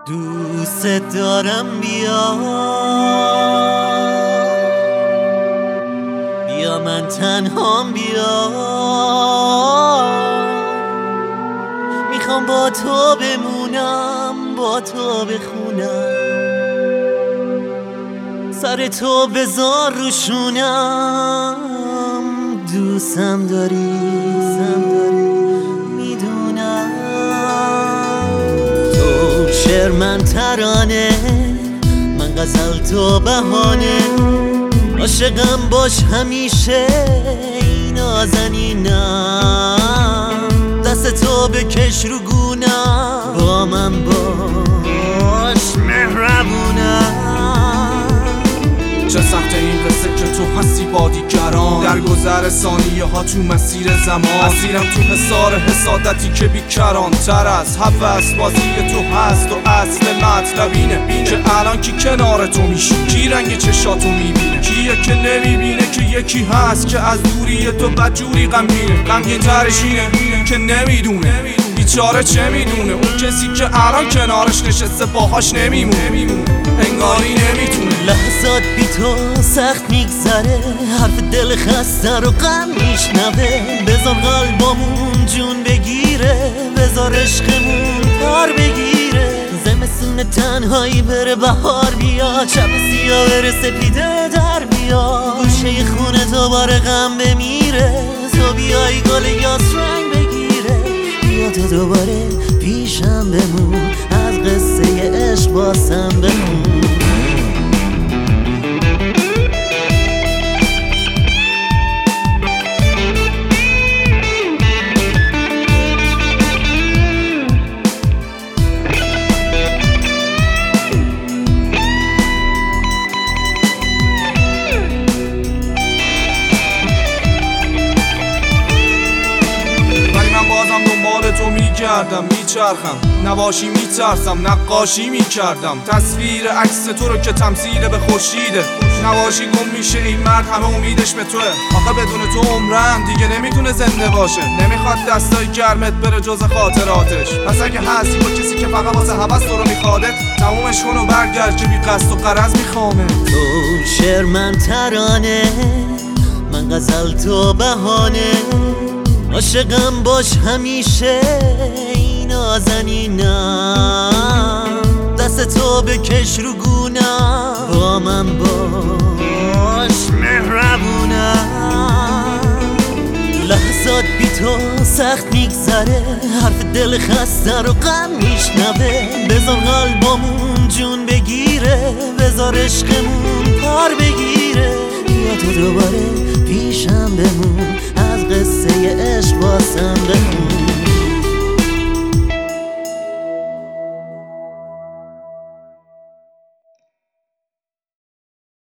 دوست دارم بیا من تنهام بیا میخوام با تو بمونم با تو بخونم سر تو بذار روشونم دوستم داری میدونم تو شعر من ترانه من غزل تو بهانه عاشقم باش همیشه نازنینم دست تو بکش رو گونم با من باش مهربونم چه سخت این قصه که تو هستی با دیگران در گذر ثانیه ها تو مسیر زمان اسیرم تو حصار حسادتی که بیکران تر از هوس بازی تو هست و اصل مطلبینه که الان کی کنار تو میشه کی رنگ چشاتو میبینه کیه که نمیبینه که یکی هست که از دوری تو بدجوری غمگین ترش اینه که نمیدونه بیچاره چه میدونه اون کسی که الان کنارش نشسته باهاش نمیمونه انگاری نمیتونه لحظات بی تو سخت میگذره حرف دل خسته رو غم میشنوه بذار قلبمون جون بگیره بذار عشقمون پار بگیره زمستون تنهایی بره بهار بیا شب سیاه بره سپیده در بیا گوشه خونه دوباره غم بمیره تو بیای گل یاس رنگ بگیره بیا تو دوباره پیشم بمون از قصه عشق باسم بمون تو میگردم میچرخم نباشی میترسم نقاشی میکردم تصویر عکس تو رو که تمثیل به خورشیده نباشی گم میشه این مرد همه امیدش به توه آخه بدون تو عمرم دیگه نمیتونه زنده باشه نمیخواد دستای گرمت بره جز خاطراتش پس اگه هستی با کسی که فقط واسه هوس تو رو میخوادت تمومش کن و برگرد که بی قصد و غرض میخوامه تو شعر من ترانه من غزل تو بهانه عاشقم باش همیشه نازنینم دست تو بکش رو گونم با من باش مهربونم لحظات بی تو سخت میگذره حرف دل خسته رو غم میشنوه بذار قلبمون جون بگیره بذار عشقمون پار بگیره بیا تو دوباره پیشم بمون از قصه عشق باسم بمون